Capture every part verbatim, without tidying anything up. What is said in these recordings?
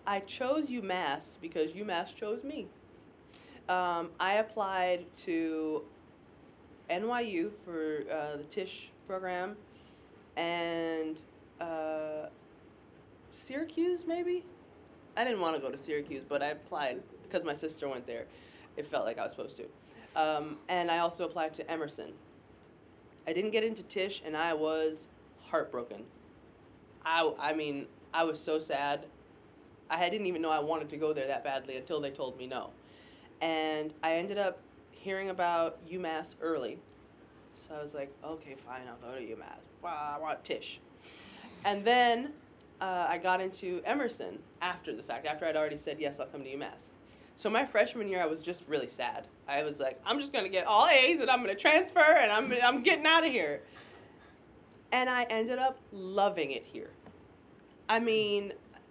I chose UMass because UMass chose me. Um, I applied to N Y U for uh, the Tisch program and uh, Syracuse, maybe? I didn't want to go to Syracuse, but I applied because my sister went there. It felt like I was supposed to. Um, and I also applied to Emerson. I didn't get into Tisch, and I was heartbroken. I, I mean, I was so sad. I didn't even know I wanted to go there that badly until they told me no. And I ended up hearing about UMass early. So I was like, okay, fine, I'll go to UMass. Wow, I want Tisch. And then uh, I got into Emerson after the fact, after I'd already said, yes, I'll come to UMass. So my freshman year, I was just really sad. I was like, I'm just going to get all A's and I'm going to transfer and I'm, I'm getting out of here. And I ended up loving it here. I mean,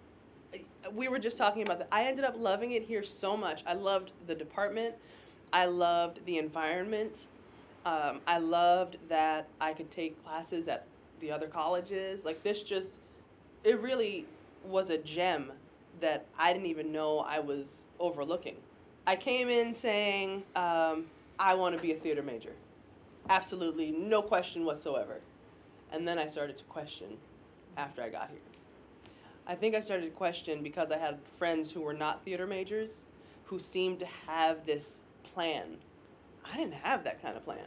we were just talking about that. I ended up loving it here so much. I loved the department. I loved the environment. Um, I loved that I could take classes at the other colleges. Like this just, it really was a gem that I didn't even know I was overlooking. I came in saying, um, I want to be a theater major. Absolutely, no question whatsoever. And then I started to question after I got here. I think I started to question because I had friends who were not theater majors who seemed to have this plan. I didn't have that kind of plan.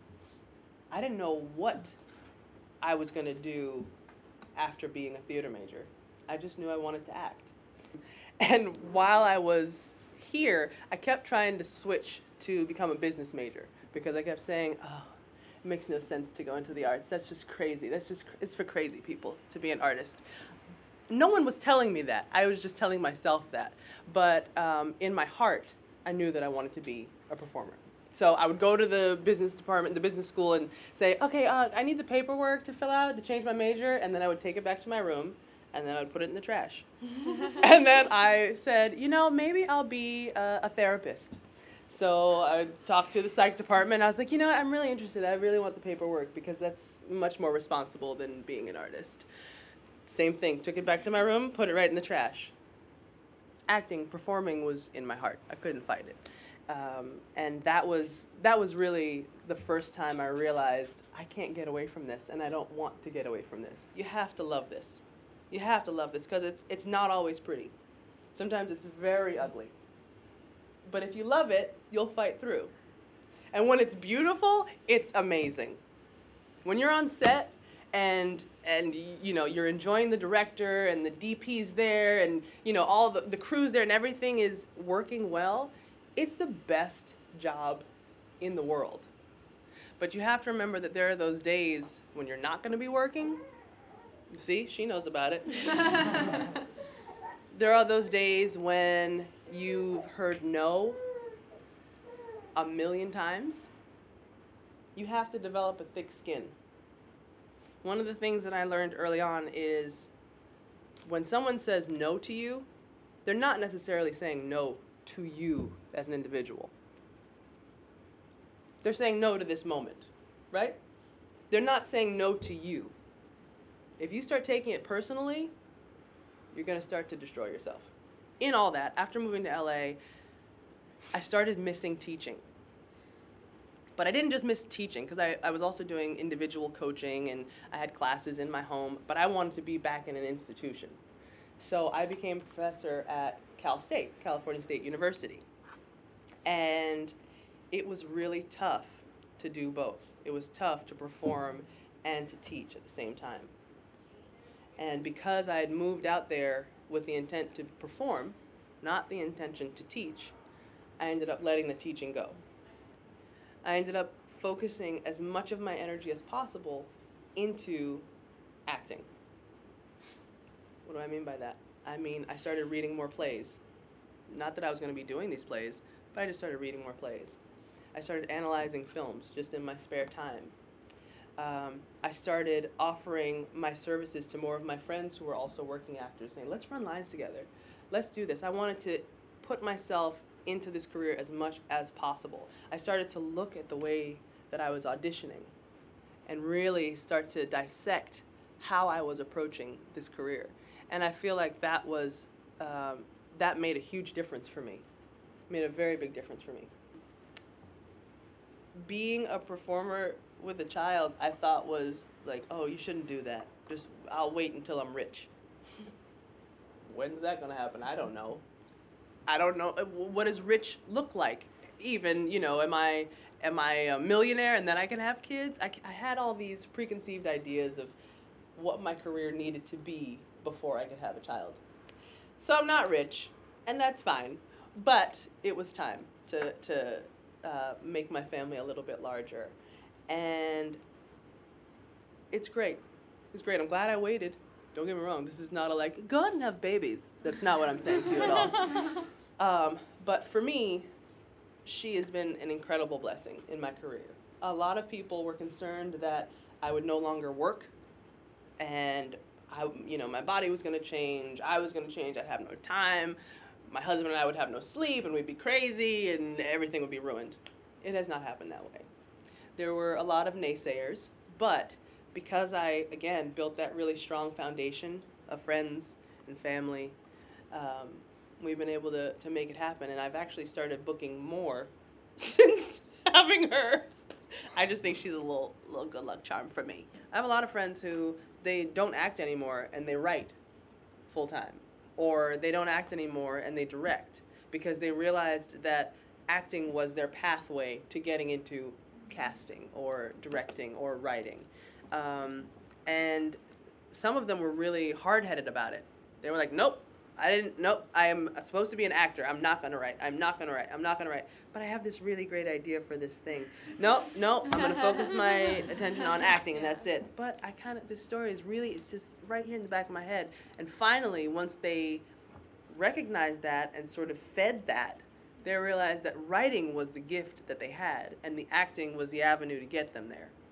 I didn't know what I was going to do after being a theater major. I just knew I wanted to act. And while I was here, I kept trying to switch to become a business major because I kept saying, oh, it makes no sense to go into the arts. That's just crazy. That's just, it's for crazy people to be an artist. No one was telling me that. I was just telling myself that. But um, in my heart, I knew that I wanted to be a performer. So I would go to the business department, the business school, and say, okay, uh, I need the paperwork to fill out to change my major, and then I would take it back to my room, and then I would put it in the trash. And then I said, you know, maybe I'll be a, a therapist. So I talked to the psych department. I was like, you know what, I'm really interested. I really want the paperwork because that's much more responsible than being an artist. Same thing. Took it back to my room, put it right in the trash. Acting, performing was in my heart. I couldn't fight it. Um, and that was that was really the first time I realized I can't get away from this, and I don't want to get away from this. You have to love this. You have to love this because it's it's not always pretty. Sometimes it's very ugly. But if you love it, you'll fight through. And when it's beautiful, it's amazing. When you're on set and and you know you're enjoying the director and the D P's there and you know all the, the crew's there and everything is working well, it's the best job in the world. But you have to remember that there are those days when you're not going to be working. See, she knows about it. There are those days when you've heard no a million times. You have to develop a thick skin. One of the things that I learned early on is when someone says no to you, they're not necessarily saying no to you as an individual. They're saying no to this moment, right? They're not saying no to you. If you start taking it personally, you're going to start to destroy yourself. In all that, after moving to L A, I started missing teaching. But I didn't just miss teaching, because I, I was also doing individual coaching, and I had classes in my home, but I wanted to be back in an institution. So I became a professor at Cal State, California State University. And it was really tough to do both. It was tough to perform and to teach at the same time. And because I had moved out there with the intent to perform, not the intention to teach, I ended up letting the teaching go. I ended up focusing as much of my energy as possible into acting. What do I mean by that? I mean, I started reading more plays. Not that I was going to be doing these plays, but I just started reading more plays. I started analyzing films just in my spare time. Um, I started offering my services to more of my friends who were also working actors, saying, let's run lines together. Let's do this. I wanted to put myself into this career as much as possible. I started to look at the way that I was auditioning and really start to dissect how I was approaching this career. And I feel like that was um, that made a huge difference for me. Made a very big difference for me. Being a performer with a child, I thought was like, oh, you shouldn't do that. Just, I'll wait until I'm rich. When's that going to happen? I don't know. I don't know. What does rich look like? Even, you know, am I am I a millionaire and then I can have kids? I, I had all these preconceived ideas of what my career needed to be before I could have a child. So I'm not rich, and that's fine. But it was time to, to uh, make my family a little bit larger. And it's great. It's great. I'm glad I waited. Don't get me wrong. This is not a like, go out and have babies. That's not what I'm saying to you at all. Um, but for me, she has been an incredible blessing in my career. A lot of people were concerned that I would no longer work, and I, you know, my body was going to change. I was going to change. I'd have no time. My husband and I would have no sleep, and we'd be crazy, and everything would be ruined. It has not happened that way. There were a lot of naysayers, but because I, again, built that really strong foundation of friends and family, um, we've been able to, to make it happen. And I've actually started booking more since having her. I just think she's a little, little good luck charm for me. I have a lot of friends who, they don't act anymore and they write full time. Or they don't act anymore and they direct because they realized that acting was their pathway to getting into casting or directing or writing. Um, and some of them were really hard-headed about it. They were like, nope, I didn't, nope, I am supposed to be an actor. I'm not going to write. I'm not going to write. I'm not going to write. But I have this really great idea for this thing. Nope, nope, I'm going to focus my attention on acting and that's it. But I kind of, this story is really, it's just right here in the back of my head. And finally, once they recognized that and sort of fed that, they realized that writing was the gift that they had and the acting was the avenue to get them there.